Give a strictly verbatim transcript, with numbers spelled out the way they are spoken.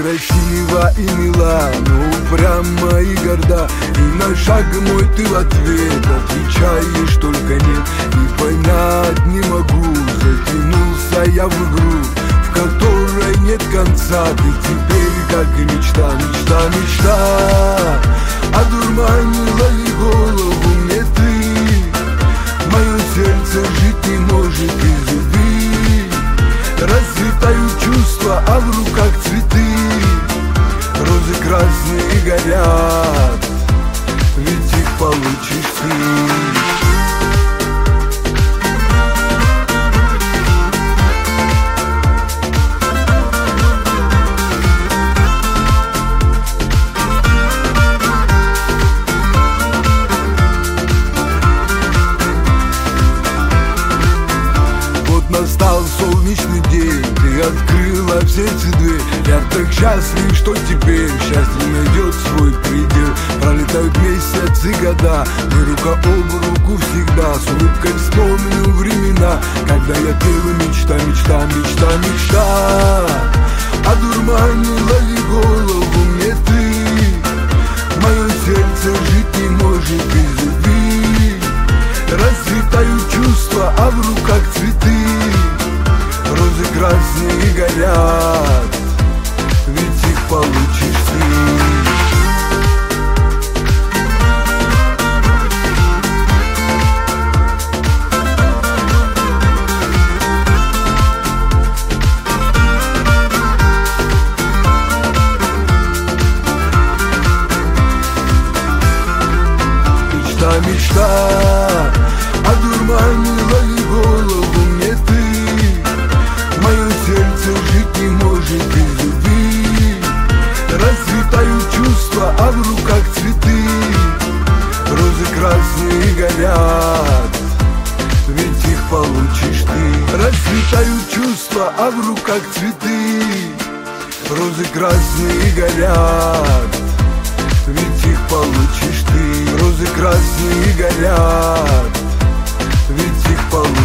красива и мила, но упряма и горда. И на шаг мой ты в ответ отвечаешь только нет. И понять не могу, затянулся я в игру, в которой нет конца. Ты теперь как и мечта, мечта, мечта. Одурманила ли голову мне ты? Мое сердце жить не может без любви. Расцветают чувства, а в руках цветы. Розы красные горят, ведь их получишь ты. Настал солнечный день, ты открыла в сердце дверь. Я так счастлив, что теперь счастье найдет свой предел. Пролетают месяцы, года, мы рука об руку всегда. С улыбкой вспомню времена, когда я пел мечта, мечта, мечта, мечта. Одурманила ли голову мне ты? Мое сердце жить не может без любви. Расцветают чувства, а в руках цветы. Розы красные горят, ведь их получишь ты. Мечта, мечта, одурманила ли голову мне ты? Мое сердце жить не может без любви. Расцветают чувства, а в руках цветы. Розы красные горят, ведь их получишь ты. Расцветают чувства, а в руках цветы. Розы красные горят, ведь их получишь ты. Розы красные горят, ведь их получишь.